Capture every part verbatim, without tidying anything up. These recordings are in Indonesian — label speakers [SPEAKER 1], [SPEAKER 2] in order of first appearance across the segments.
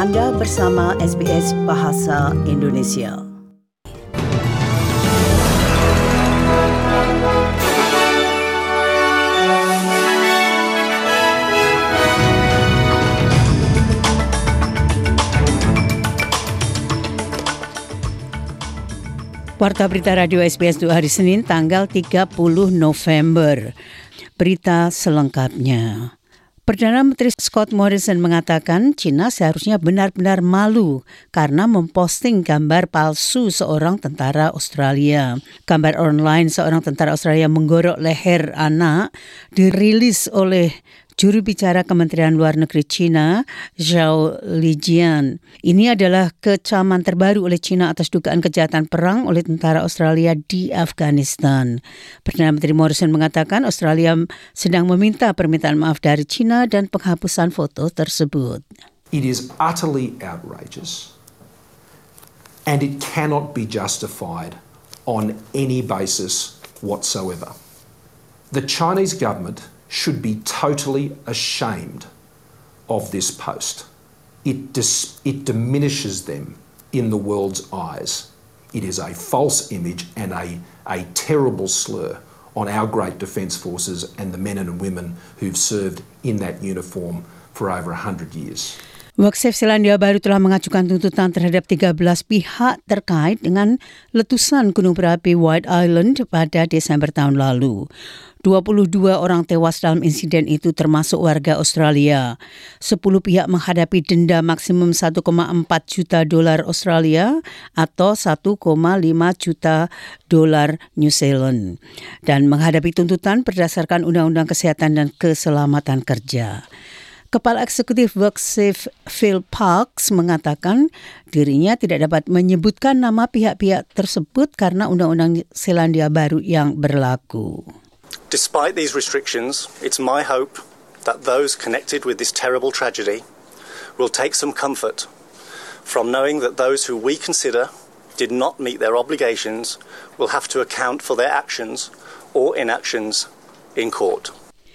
[SPEAKER 1] Anda bersama S B S Bahasa Indonesia. Warta Berita Radio S B S untuk hari Senin tanggal tiga puluh November. Berita selengkapnya. Perdana Menteri Scott Morrison mengatakan China seharusnya benar-benar malu karena memposting gambar palsu seorang tentara Australia. Gambar online seorang tentara Australia menggorok leher anak dirilis oleh juru bicara Kementerian Luar Negeri China, Zhao Lijian. Ini adalah kecaman terbaru oleh China atas dugaan kejahatan perang oleh tentara Australia di Afghanistan. Perdana Menteri Morrison mengatakan Australia sedang meminta permintaan maaf dari China dan penghapusan foto tersebut.
[SPEAKER 2] It is utterly outrageous and it cannot be justified on any basis whatsoever. The Chinese government should be totally ashamed of this post. It dis- it diminishes them in the world's eyes. It is a false image and a, a terrible slur on our great defence forces and the men and women who've served in that uniform for over one hundred years.
[SPEAKER 1] Waksef Selandia Baru telah mengajukan tuntutan terhadap tiga belas pihak terkait dengan letusan gunung berapi White Island pada Desember tahun lalu. dua puluh dua orang tewas dalam insiden itu termasuk warga Australia. sepuluh pihak menghadapi denda maksimum satu koma empat juta dolar Australia atau satu koma lima juta dolar New Zealand dan menghadapi tuntutan berdasarkan Undang-Undang Kesehatan dan Keselamatan Kerja. Kepala Eksekutif Waksef Phil Parks mengatakan dirinya tidak dapat menyebutkan nama pihak-pihak tersebut karena Undang-Undang Selandia Baru yang berlaku.
[SPEAKER 3] Despite these restrictions, it's my hope that those connected with this terrible tragedy will take some comfort from knowing that those who we consider did not meet their obligations will have to account for their actions or inactions in court.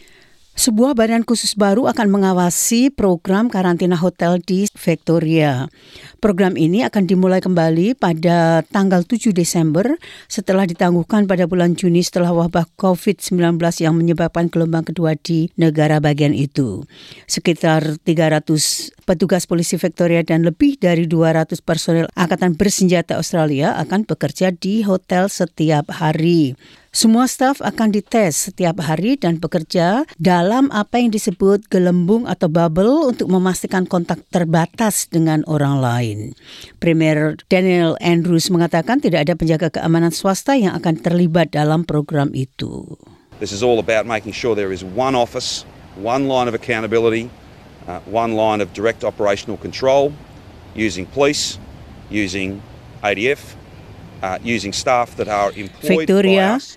[SPEAKER 1] Sebuah badan khusus baru akan mengawasi program karantina hotel di Victoria. Program ini akan dimulai kembali pada tanggal tujuh Desember setelah ditangguhkan pada bulan Juni setelah wabah covid sembilan belas yang menyebabkan gelombang kedua di negara bagian itu. Sekitar tiga ratus petugas polisi Victoria dan lebih dari dua ratus personel Angkatan Bersenjata Australia akan bekerja di hotel setiap hari. Semua staf akan dites setiap hari dan bekerja dalam apa yang disebut gelembung atau bubble untuk memastikan kontak terbatas dengan orang lain. Premier Daniel Andrews mengatakan tidak ada penjaga keamanan swasta yang akan terlibat dalam program itu.
[SPEAKER 4] This is all about making sure there is one office, one line of accountability, uh, one line of direct operational control, using police, using A D F, uh, using staff that are employed
[SPEAKER 1] Victoria,
[SPEAKER 4] by us.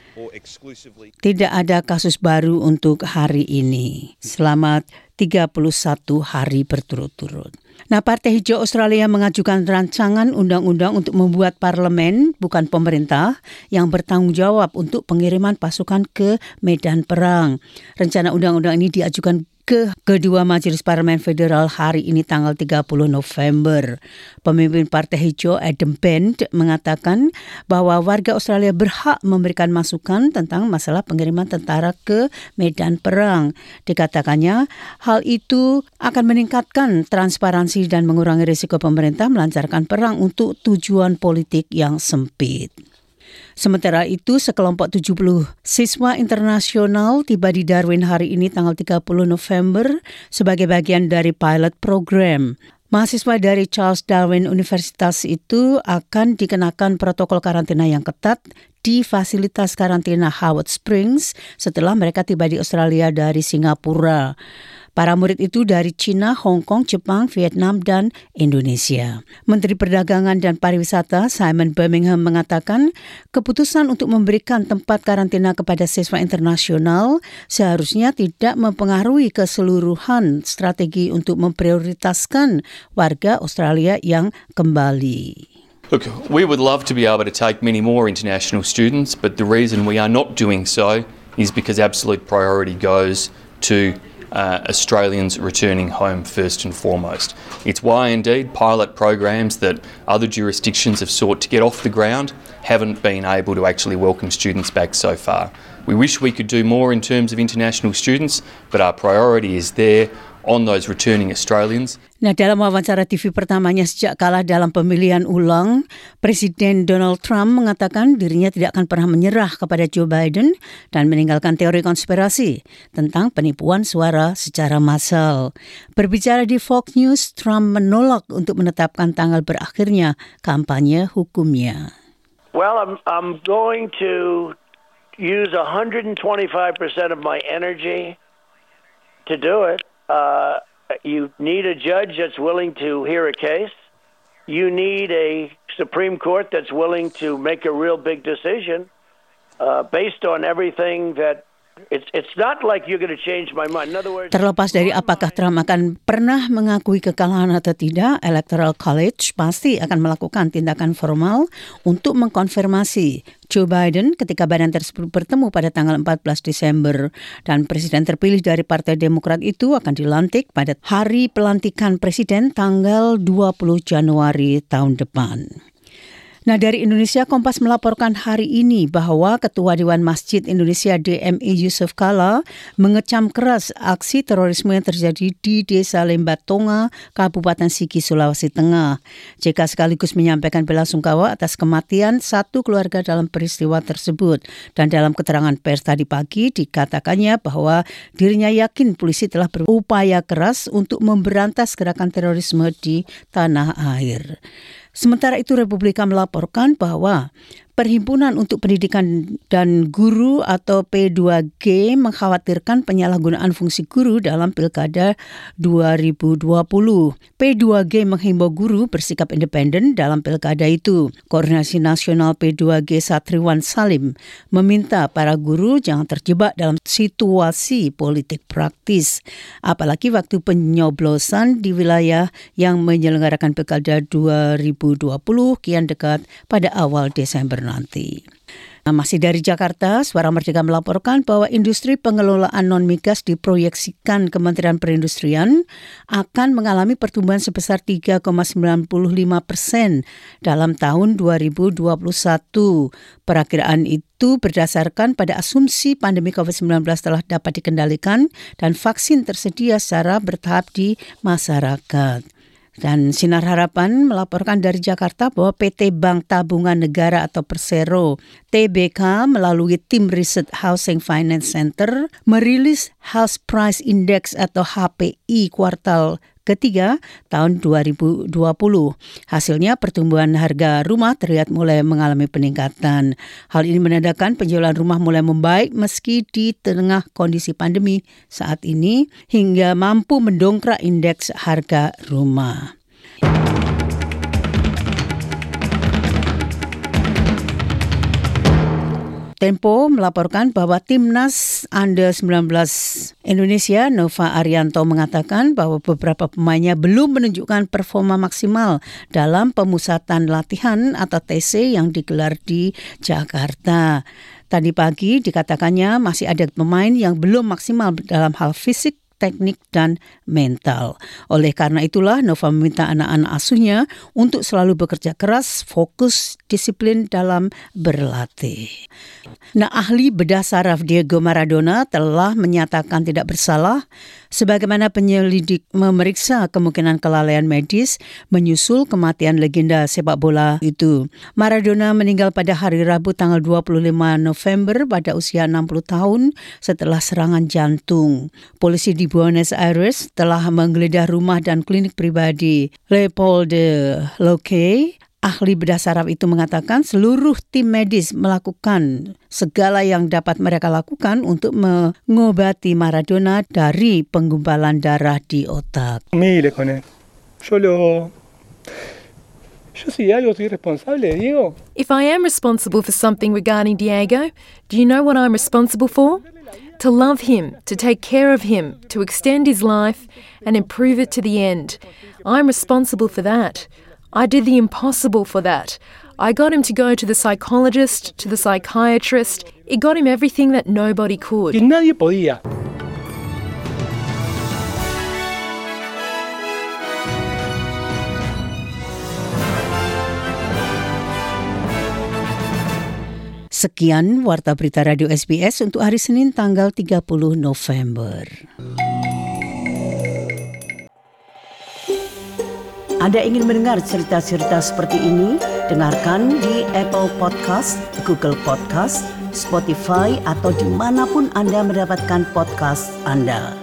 [SPEAKER 1] Tidak ada kasus baru untuk hari ini. Selamat tiga puluh satu hari berturut-turut. Nah, Partai Hijau Australia mengajukan rancangan undang-undang untuk membuat parlemen, bukan pemerintah, yang bertanggung jawab untuk pengiriman pasukan ke medan perang. Rencana undang-undang ini diajukan ke kedua Majelis Parlemen Federal hari ini tanggal tiga puluh November. Pemimpin Partai Hijau Adam Bent mengatakan bahwa warga Australia berhak memberikan masukan tentang masalah pengiriman tentara ke medan perang. Dikatakannya hal itu akan meningkatkan transparansi dan mengurangi risiko pemerintah melancarkan perang untuk tujuan politik yang sempit. Sementara itu, sekelompok tujuh puluh siswa internasional tiba di Darwin hari ini tanggal tiga puluh November sebagai bagian dari pilot program. Mahasiswa dari Charles Darwin Universitas itu akan dikenakan protokol karantina yang ketat di fasilitas karantina Howard Springs setelah mereka tiba di Australia dari Singapura. Para murid itu dari China, Hong Kong, Jepang, Vietnam, dan Indonesia. Menteri Perdagangan dan Pariwisata Simon Birmingham mengatakan keputusan untuk memberikan tempat karantina kepada siswa internasional seharusnya tidak mempengaruhi keseluruhan strategi untuk memprioritaskan warga Australia yang kembali.
[SPEAKER 5] Look, we would love to be able to take many more international students, but the reason we are not doing so is because absolute priority goes to uh, Australians returning home first and foremost. It's why, indeed, pilot programs that other jurisdictions have sought to get off the ground haven't been able to actually welcome students back so far. We wish we could do more in terms of international students, but our priority is there on those returning Australians.
[SPEAKER 1] Nah, dalam wawancara T V pertamanya sejak kalah dalam pemilihan ulang, Presiden Donald Trump mengatakan dirinya tidak akan pernah menyerah kepada Joe Biden dan meninggalkan teori konspirasi tentang penipuan suara secara massal. Berbicara di Fox News, Trump menolak untuk menetapkan tanggal berakhirnya kampanye hukumnya.
[SPEAKER 6] Well, I'm, I'm going to use one hundred twenty-five percent of my energy to do it. Uh, you need a judge that's willing to hear a case. You need a Supreme Court that's willing to make a real big decision uh, based on everything that it's it's not like you're going to change my mind. In other words,
[SPEAKER 1] terlepas dari apakah Trump akan pernah mengakui kekalahan atau tidak, Electoral College pasti akan melakukan tindakan formal untuk mengkonfirmasi Joe Biden ketika badan tersebut bertemu pada tanggal empat belas Desember dan presiden terpilih dari Partai Demokrat itu akan dilantik pada hari pelantikan presiden tanggal dua puluh Januari tahun depan. Nah, dari Indonesia, Kompas melaporkan hari ini bahwa Ketua Dewan Masjid Indonesia D M I Yusuf Kala mengecam keras aksi terorisme yang terjadi di Desa Lembatonga, Kabupaten Sigi, Sulawesi Tengah. J K sekaligus menyampaikan belasungkawa atas kematian satu keluarga dalam peristiwa tersebut. Dan dalam keterangan pers tadi pagi dikatakannya bahwa dirinya yakin polisi telah berupaya keras untuk memberantas gerakan terorisme di tanah air. Sementara itu, Republika melaporkan bahwa Perhimpunan untuk Pendidikan dan Guru atau P dua G mengkhawatirkan penyalahgunaan fungsi guru dalam Pilkada dua ribu dua puluh. P dua G menghimbau guru bersikap independen dalam Pilkada itu. Koordinasi Nasional P dua G Satriwan Salim meminta para guru jangan terjebak dalam situasi politik praktis. Apalagi waktu penyoblosan di wilayah yang menyelenggarakan Pilkada dua ribu dua puluh kian dekat pada awal Desember nanti. Nah, masih dari Jakarta, Suara Merdeka melaporkan bahwa industri pengelolaan non-migas diproyeksikan Kementerian Perindustrian akan mengalami pertumbuhan sebesar tiga koma sembilan lima persen dalam tahun dua ribu dua puluh satu. Perakiraan itu berdasarkan pada asumsi pandemi covid sembilan belas telah dapat dikendalikan dan vaksin tersedia secara bertahap di masyarakat. Dan Sinar Harapan melaporkan dari Jakarta bahwa P T Bank Tabungan Negara atau Persero T B K melalui tim riset Housing Finance Center merilis House Price Index atau H P I kuartal ketiga tahun dua ribu dua puluh. Hasilnya pertumbuhan harga rumah terlihat mulai mengalami peningkatan. Hal ini menandakan penjualan rumah mulai membaik meski di tengah kondisi pandemi saat ini hingga mampu mendongkrak indeks harga rumah. Tempo melaporkan bahwa Timnas Under sembilan belas Indonesia Nova Arianto mengatakan bahwa beberapa pemainnya belum menunjukkan performa maksimal dalam pemusatan latihan atau T C yang digelar di Jakarta. Tadi pagi dikatakannya masih ada pemain yang belum maksimal dalam hal fisik, teknik, dan mental. Oleh karena itulah Nova meminta anak-anak asuhnya untuk selalu bekerja keras, fokus, disiplin dalam berlatih. Nah, ahli bedah saraf Diego Maradona telah menyatakan tidak bersalah sebagaimana penyelidik memeriksa kemungkinan kelalaian medis menyusul kematian legenda sepak bola itu. Maradona meninggal pada hari Rabu tanggal dua puluh lima November pada usia enam puluh tahun setelah serangan jantung. Polisi di Buenos Aires telah menggeledah rumah dan klinik pribadi Leopoldo Locke. Ahli bedah saraf itu mengatakan seluruh tim medis melakukan segala yang dapat mereka lakukan untuk mengobati Maradona dari penggumpalan darah di otak.
[SPEAKER 7] Mire con él. Yo lo Yo si algo soy responsable, Diego.
[SPEAKER 8] If I am responsible for something regarding Diego, do you know what I'm responsible for? To love him, to take care of him, to extend his life and improve it to the end. I'm responsible for that. I did the impossible for that. I got him to go to the psychologist, to the psychiatrist. It got him everything that nobody could.
[SPEAKER 7] Y nadie podía.
[SPEAKER 1] Sekian Warta Berita Radio S B S untuk hari Senin tanggal tiga puluh November. Anda ingin mendengar cerita-cerita seperti ini? Dengarkan di Apple Podcast, Google Podcast, Spotify, atau dimanapun Anda mendapatkan podcast Anda.